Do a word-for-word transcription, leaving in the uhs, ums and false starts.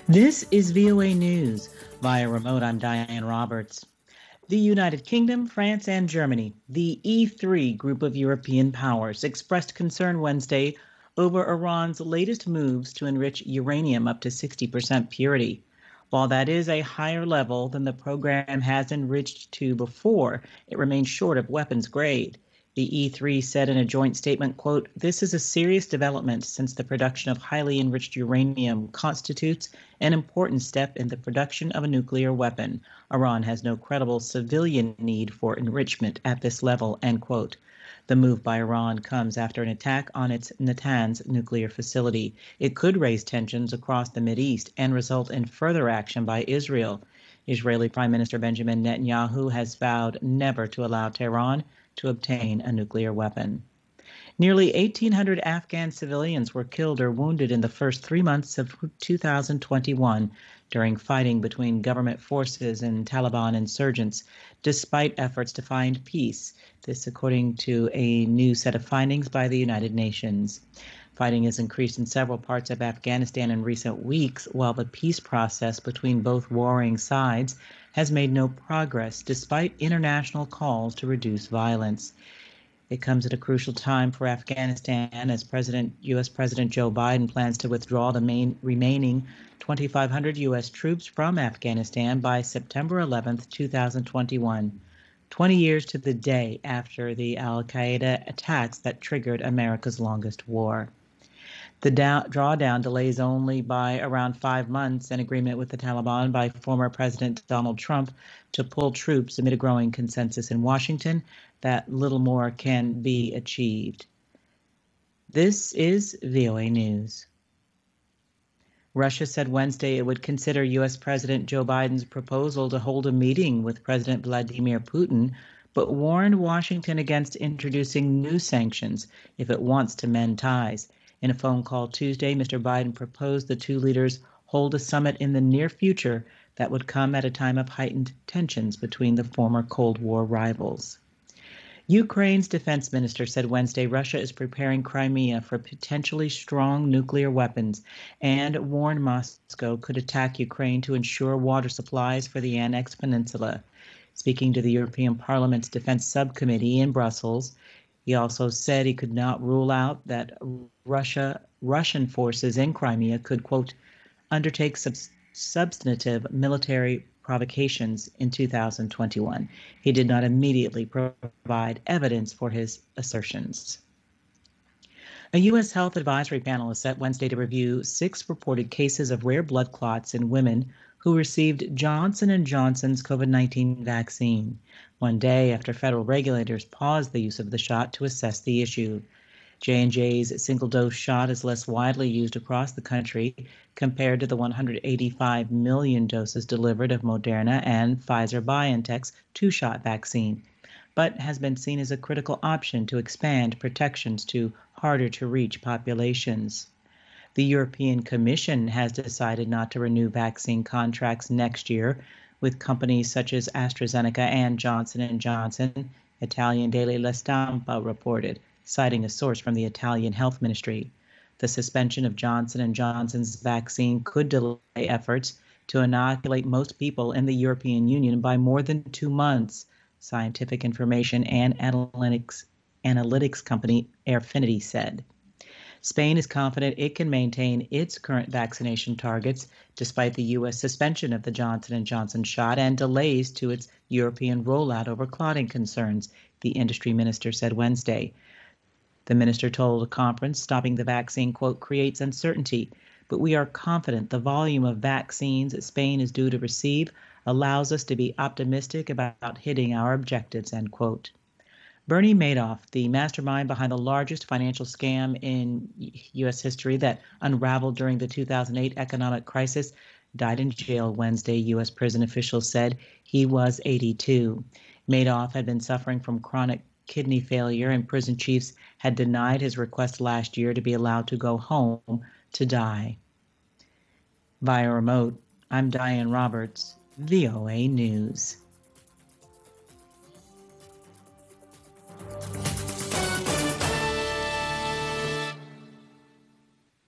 This is V O A News. Via remote, I'm Diane Roberts. The United Kingdom, France, and Germany, the E three group of European powers, expressed concern Wednesday over Iran's latest moves to enrich uranium up to sixty percent purity. While that is a higher level than the program has enriched to before, it remains short of weapons grade. The E three said in a joint statement, quote, "This is a serious development since the production of highly enriched uranium constitutes an important step in the production of a nuclear weapon. Iran has no credible civilian need for enrichment at this level," end quote. The move by Iran comes after an attack on its Natanz nuclear facility. It could raise tensions across the Mideast and result in further action by Israel. Israeli Prime Minister Benjamin Netanyahu has vowed never to allow Tehran to obtain a nuclear weapon. Nearly eighteen hundred Afghan civilians were killed or wounded in the first three months of two thousand twenty-one during fighting between government forces and Taliban insurgents, despite efforts to find peace. This according to a new set of findings by the United Nations. Fighting has increased in several parts of Afghanistan in recent weeks, while the peace process between both warring sides has made no progress, despite international calls to reduce violence. It comes at a crucial time for Afghanistan as President, U S President Joe Biden plans to withdraw the main, remaining twenty-five hundred U S troops from Afghanistan by September eleventh, two thousand twenty-one, twenty years to the day after the al-Qaeda attacks that triggered America's longest war. The down, drawdown delays only by around five months an agreement with the Taliban by former President Donald Trump to pull troops amid a growing consensus in Washington that little more can be achieved. This is V O A News. Russia said Wednesday it would consider U S President Joe Biden's proposal to hold a meeting with President Vladimir Putin, but warned Washington against introducing new sanctions if it wants to mend ties. In a phone call Tuesday, Mister Biden proposed the two leaders hold a summit in the near future that would come at a time of heightened tensions between the former Cold War rivals. Ukraine's defense minister said Wednesday Russia is preparing Crimea for potentially strong nuclear weapons and warned Moscow could attack Ukraine to ensure water supplies for the annexed peninsula. Speaking to the European Parliament's Defense Subcommittee in Brussels, he also said he could not rule out that Russia, Russian forces in Crimea could, quote, undertake sub- substantive military provocations in two thousand twenty-one. He did not immediately provide evidence for his assertions. A U S health advisory panel is set Wednesday to review six reported cases of rare blood clots in women who received Johnson and Johnson's COVID nineteen vaccine, one day after federal regulators paused the use of the shot to assess the issue. J and J's single-dose shot is less widely used across the country compared to the one hundred eighty-five million doses delivered of Moderna and Pfizer-BioNTech's two-shot vaccine, but has been seen as a critical option to expand protections to harder-to-reach populations. The European Commission has decided not to renew vaccine contracts next year with companies such as AstraZeneca and Johnson and Johnson, Italian Daily La Stampa reported, citing a source from the Italian Health Ministry. The suspension of Johnson and Johnson's vaccine could delay efforts to inoculate most people in the European Union by more than two months, scientific information and analytics, analytics company Airfinity said. Spain is confident it can maintain its current vaccination targets despite the U S suspension of the Johnson and Johnson shot and delays to its European rollout over clotting concerns, the industry minister said Wednesday. The minister told a conference stopping the vaccine, quote, creates uncertainty, but we are confident the volume of vaccines Spain is due to receive allows us to be optimistic about hitting our objectives, end quote. Bernie Madoff, the mastermind behind the largest financial scam in U S history that unraveled during the two thousand eight economic crisis, died in jail Wednesday, U S prison officials said. He was eighty-two. Madoff had been suffering from chronic kidney failure, and prison chiefs had denied his request last year to be allowed to go home to die. Via remote, I'm Diane Roberts, V O A News.